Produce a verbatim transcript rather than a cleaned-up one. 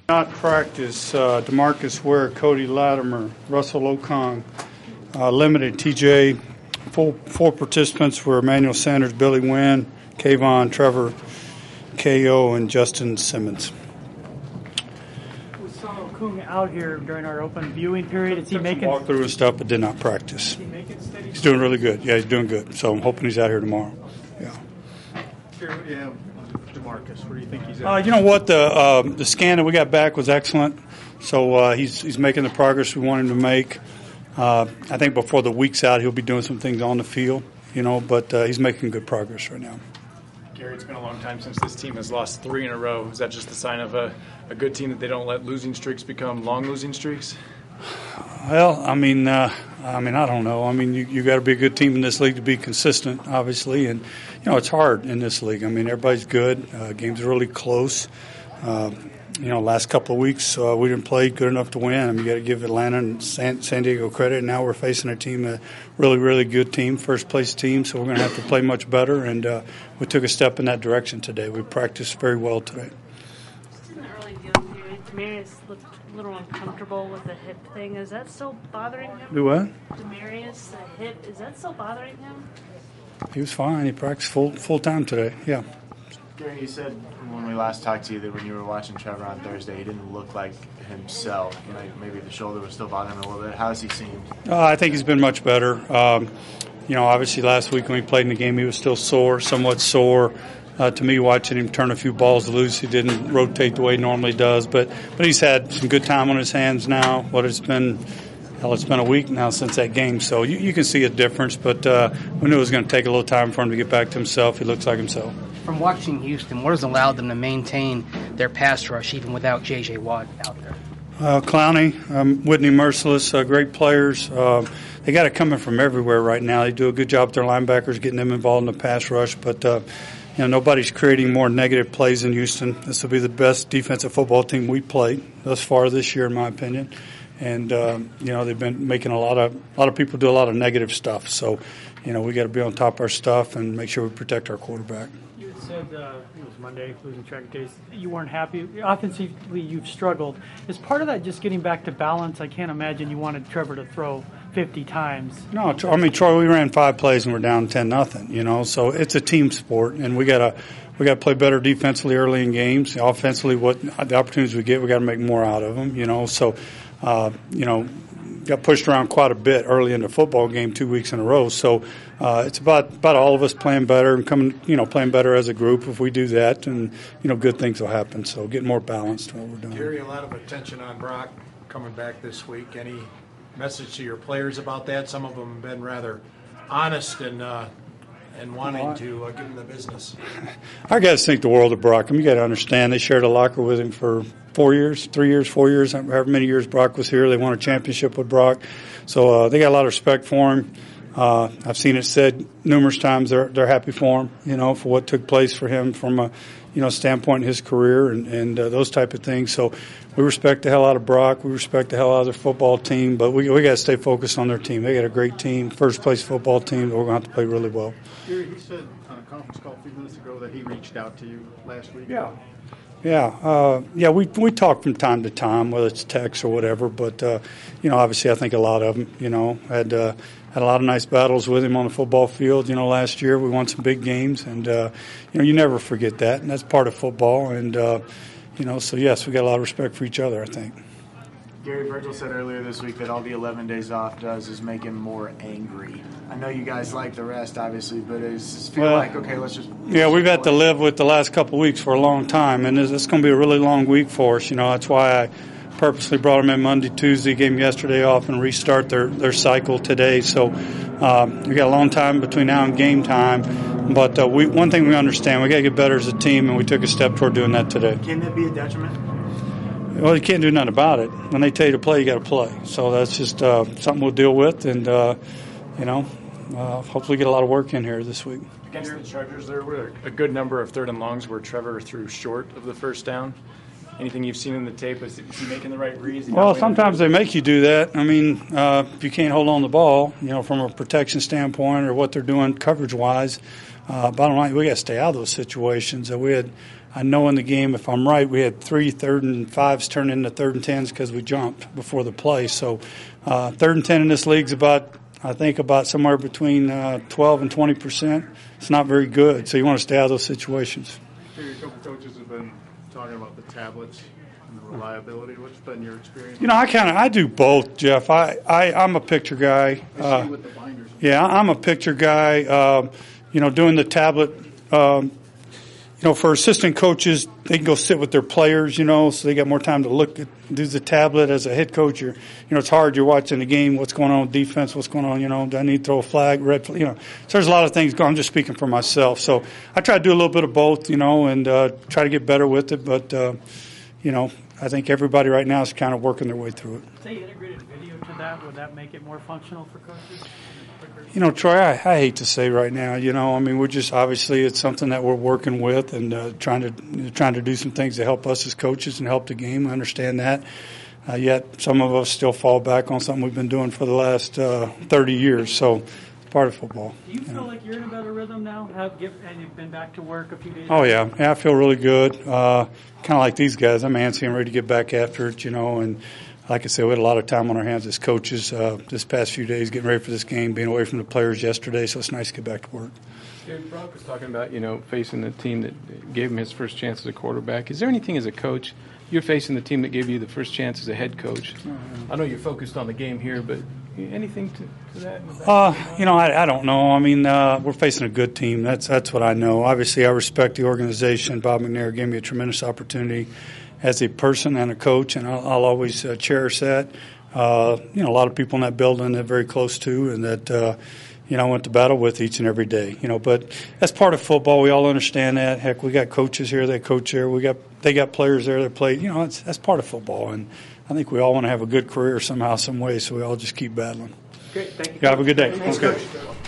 Not practice. Uh, DeMarcus Ware, Cody Latimer, Russell Okong, uh, limited. T J, full four participants were Emmanuel Sanders, Billy Wynn, Kayvon, Trevor, K O, and Justin Simmons. We saw Okung out here during our open viewing period. Is he making walk through and stuff, but did not practice. Is he making steady? He's doing really good. Yeah, he's doing good. So I'm hoping he's out here tomorrow. Yeah. Yeah, DeMarcus, where do you think he's at? Uh, you know what? The uh, the scan that we got back was excellent. So uh, he's he's making the progress we want him to make. Uh, I think before the week's out, he'll be doing some things on the field. You know, but uh, he's making good progress right now. Gary, it's been a long time since this team has lost three in a row. Is that just a sign of a, a good team that they don't let losing streaks become long losing streaks? Well, I mean, uh, I mean, I don't know. I mean, you, you got to be a good team in this league to be consistent, obviously, and you know it's hard in this league. I mean, everybody's good. Uh, games are really close. Uh, you know, last couple of weeks uh, we didn't play good enough to win. I mean, you got to give Atlanta and San, San Diego credit. And now we're facing a team, a really, really good team, first place team. So we're going to have to play much better. And uh, we took a step in that direction today. We practiced very well today. Just in the early viewing period, Demarius looked a little uncomfortable with the hip thing. Is that still bothering him? Do what? Demarius, the hip, is that still bothering him? He was fine. He practiced full full time today. Yeah. Gary, you said when we last talked to you that when you were watching Trevor on Thursday, he didn't look like himself. You know, maybe the shoulder was still bothering him a little bit. How has he seemed? Uh, I think he's been much better. Um, you know, obviously last week when he played in the game, he was still sore, somewhat sore. Uh, to me, watching him turn a few balls loose, he didn't rotate the way he normally does. But but he's had some good time on his hands now. What it's been, hell, it's been a week now since that game. So you, you can see a difference. But uh, we knew it was going to take a little time for him to get back to himself. He looks like himself. From watching Houston, what has allowed them to maintain their pass rush even without J J. Watt out there? Uh, Clowney, um, Whitney Merciless, uh, great players. Uh, they got it coming from everywhere right now. They do a good job with their linebackers, getting them involved in the pass rush. But, uh, you know, nobody's creating more negative plays in Houston. This will be the best defensive football team we played thus far this year, in my opinion. And, um, you know, they've been making a lot of a lot of people do a lot of negative stuff. So, you know, we got to be on top of our stuff and make sure we protect our quarterback. You had said uh, it was Monday, losing track of days. You weren't happy. Offensively, you've struggled. Is part of that just getting back to balance? I can't imagine you wanted Trevor to throw fifty times. No, I mean, Troy, we ran five plays and we're down ten nothing. You know, so it's a team sport, and we gotta we gotta play better defensively early in games. Offensively, what the opportunities we get, we got to make more out of them. You know, so uh, you know. Got pushed around quite a bit early in the football game two weeks in a row. So uh, it's about, about all of us playing better and coming, you know, playing better as a group. If we do that, and you know, good things will happen. So getting more balanced in what we're doing. Gary, a lot of attention on Brock coming back this week. Any message to your players about that? Some of them have been rather honest and uh, and wanting to uh, give him the business. Our guys think the world of Brock. I mean, you got to understand they shared a locker with him for four years, three years, four years, however many years Brock was here. They won a championship with Brock. So uh, they got a lot of respect for him. Uh, I've seen it said numerous times they're they're happy for him, you know, for what took place for him from a, you know, standpoint in his career and, and uh, those type of things. So we respect the hell out of Brock. We respect the hell out of their football team, but we we got to stay focused on their team. They got a great team, first place football team that we're going to have to play really well. Gary, he said on a conference call a few minutes ago that he reached out to you last week. Yeah. Yeah, uh, yeah, we we talk from time to time, whether it's text or whatever. But uh, you know, obviously, I think a lot of them, you know, had uh, had a lot of nice battles with him on the football field. You know, last year we won some big games, and uh, you know, you never forget that, and that's part of football. And uh, you know, so yes, we got a lot of respect for each other, I think. Gary, Virgil said earlier this week that all the eleven days off does is make him more angry. I know you guys like the rest, obviously, but it's just feel well, like, okay, let's just... Yeah, we've had to live with the last couple of weeks for a long time, and it's, it's going to be a really long week for us. You know, that's why I purposely brought them in Monday, Tuesday, gave them yesterday off, and restart their, their cycle today. So um, we got a long time between now and game time. But uh, we one thing we understand, we got to get better as a team, and we took a step toward doing that today. Can that be a detriment? Well, you can't do nothing about it. When they tell you to play, you got to play. So that's just uh, something we'll deal with, and uh, you know, uh, hopefully get a lot of work in here this week. Against the Chargers, there were a good number of third and longs where Trevor threw short of the first down. anything you've seen in the tape? Is, is he making the right reads? Well, sometimes they make you do that. I mean, uh, if you can't hold on the ball, you know, from a protection standpoint or what they're doing coverage-wise, uh, bottom line, we got to stay out of those situations. Uh, we had, I know in the game, if I'm right, we had three third and fives turn into third and tens because we jumped before the play. So uh, third and ten in this league's about, I think, about somewhere between uh, twelve and twenty percent. It's not very good. So you want to stay out of those situations. A couple coaches have been talking about the tablets and the reliability. What's been your experience? You know, I kind of I do both, Jeff. I, I I'm a picture guy. Uh, with the binders. yeah, I'm a picture guy. Um, you know, doing the tablet. Um, you know, for assistant coaches, they can go sit with their players. You know, so they got more time to look at do the tablet. As a head coach, you're, you know, it's hard. You're watching the game. What's going on with defense? What's going on? You know, do I need to throw a flag? Red. You know, so there's a lot of things going. I'm just speaking for myself. So I try to do a little bit of both. You know, and uh, try to get better with it. But uh, you know, I think everybody right now is kind of working their way through it. Say integrated video to that, would that make it more functional for coaches? You know, Troy, I, I hate to say right now, you know, I mean, we're just obviously it's something that we're working with and uh, trying to you know, trying to do some things to help us as coaches and help the game. I understand that. Uh, yet some of us still fall back on something we've been doing for the last uh, thirty years. So it's part of football. Do you you feel know. like you're in a better rhythm now? Have give, and you've been back to work a few days Oh, ago? yeah. Yeah, I feel really good. Uh, kind of like these guys. I'm antsy and ready to get back after it, you know, and like I said, we had a lot of time on our hands as coaches uh, this past few days, getting ready for this game, being away from the players yesterday, so it's nice to get back to work. David Brock was talking about, you know, facing the team that gave him his first chance as a quarterback. Is there anything as a coach, you're facing the team that gave you the first chance as a head coach? I know you're focused on the game here, but anything to, to that? Uh, you know, I, I don't know. I mean, uh, we're facing a good team. That's that's what I know. Obviously, I respect the organization. Bob McNair gave me a tremendous opportunity as a person and a coach, and I'll, I'll always uh, cherish that. Uh, you know, a lot of people in that building that very close to, and that uh, you know, I went to battle with each and every day. You know, but that's part of football. We all understand that. Heck, we got coaches here that coach there. We got they got players there that play. You know, it's, that's part of football, and I think we all want to have a good career somehow, some way. So we all just keep battling. Great, thank you. You have a good day. Thanks, Okay. Coach.